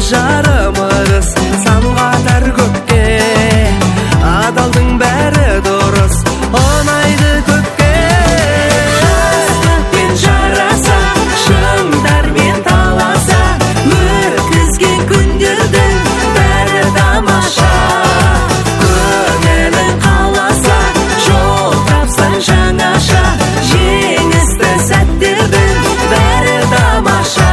жарымыз самғатар көкке, адалдың бәрі дұрыс ұнайды көпке. Жастықпен жараса, шыңдармен таласа, өткізген күндердің бәрі тамаша. Көңілің қаласа, жол тапсаң жаңаша, жеңісті сәттердің бәрі тамаша.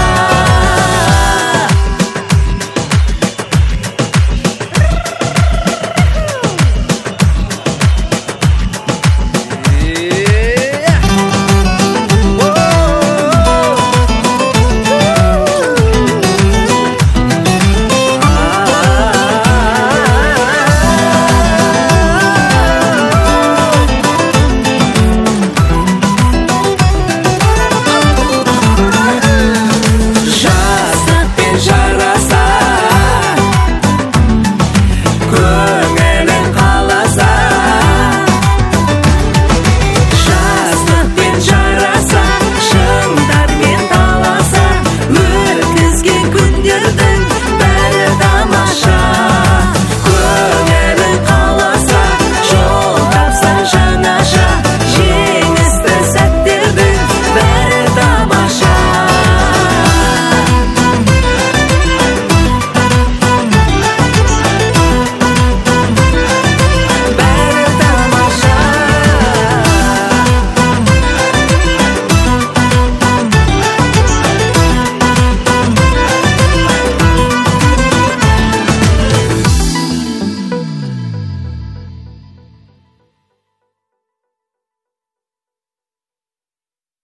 Жастықпен жараса, көңілің қаласа, жастықпен жараса, шыңдармен таласа, өткізген күндерді